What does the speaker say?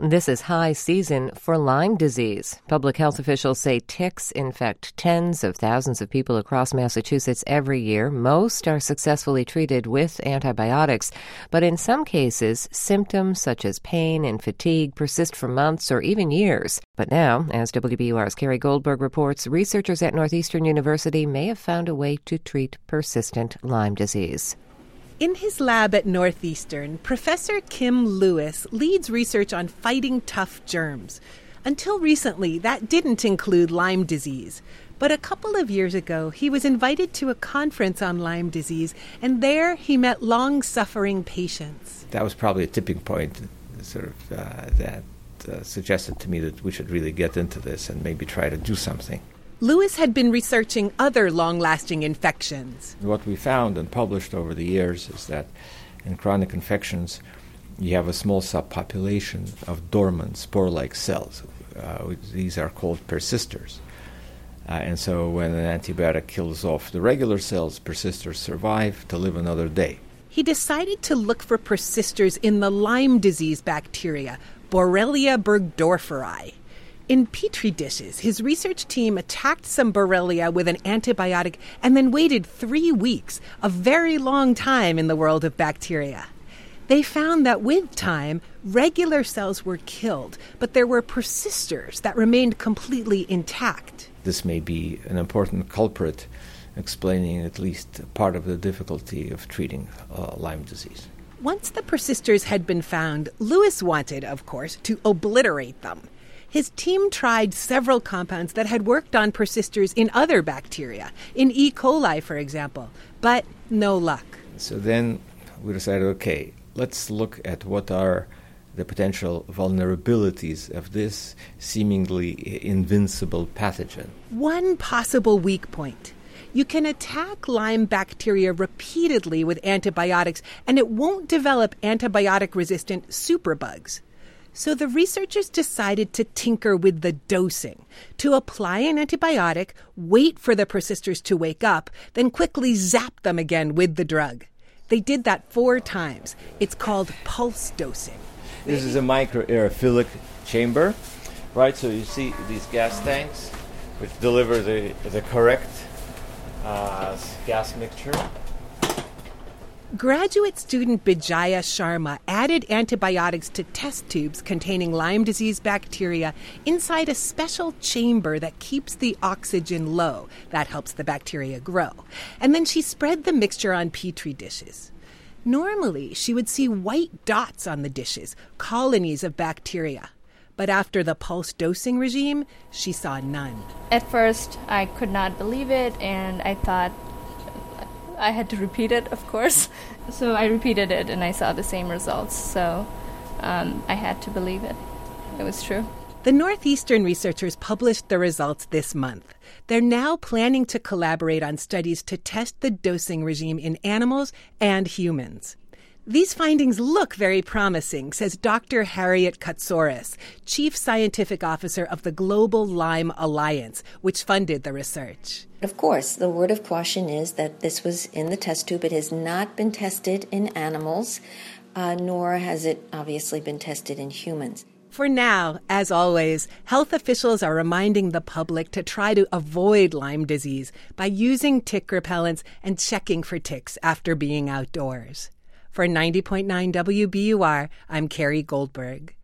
This is high season for Lyme disease. Public health officials say ticks infect tens of thousands of people across Massachusetts every year. Most are successfully treated with antibiotics, but in some cases, symptoms such as pain and fatigue persist for months or even years. But now, as WBUR's Carrie Goldberg reports, researchers at Northeastern University may have found a way to treat persistent Lyme disease. In his lab at Northeastern, Professor Kim Lewis leads research on fighting tough germs. Until recently, that didn't include Lyme disease. But a couple of years ago, he was invited to a conference on Lyme disease, and there he met long-suffering patients. That was probably a tipping point, that suggested to me that we should really get into this and maybe try to do something. Lewis had been researching other long-lasting infections. What we found and published over the years is that in chronic infections, you have a small subpopulation of dormant spore-like cells. These are called persisters. And so when an antibiotic kills off the regular cells, persisters survive to live another day. He decided to look for persisters in the Lyme disease bacteria, Borrelia burgdorferi. In Petri dishes, his research team attacked some Borrelia with an antibiotic and then waited 3 weeks, a very long time in the world of bacteria. They found that with time, regular cells were killed, but there were persisters that remained completely intact. This may be an important culprit explaining at least part of the difficulty of treating Lyme disease. Once the persisters had been found, Lewis wanted, of course, to obliterate them. His team tried several compounds that had worked on persisters in other bacteria, in E. coli, for example, but no luck. So then we decided, okay, let's look at what are the potential vulnerabilities of this seemingly invincible pathogen. One possible weak point. You can attack Lyme bacteria repeatedly with antibiotics, and it won't develop antibiotic-resistant superbugs. So the researchers decided to tinker with the dosing, to apply an antibiotic, wait for the persisters to wake up, then quickly zap them again with the drug. They did that 4 times. It's called pulse dosing. This is a microaerophilic chamber, right? So you see these gas tanks, which deliver the correct gas mixture. Graduate student Bijaya Sharma added antibiotics to test tubes containing Lyme disease bacteria inside a special chamber that keeps the oxygen low. That helps the bacteria grow. And then she spread the mixture on Petri dishes. Normally, she would see white dots on the dishes, colonies of bacteria. But after the pulse dosing regime, she saw none. At first, I could not believe it, and I thought I had to repeat it, of course. So I repeated it, and I saw the same results. So I had to believe it. It was true. The Northeastern researchers published the results this month. They're now planning to collaborate on studies to test the dosing regime in animals and humans. These findings look very promising, says Dr. Harriet Katsouris, Chief Scientific Officer of the Global Lyme Alliance, which funded the research. Of course, the word of caution is that this was in the test tube. It has not been tested in animals, nor has it obviously been tested in humans. For now, as always, health officials are reminding the public to try to avoid Lyme disease by using tick repellents and checking for ticks after being outdoors. For 90.9 WBUR, I'm Carrie Goldberg.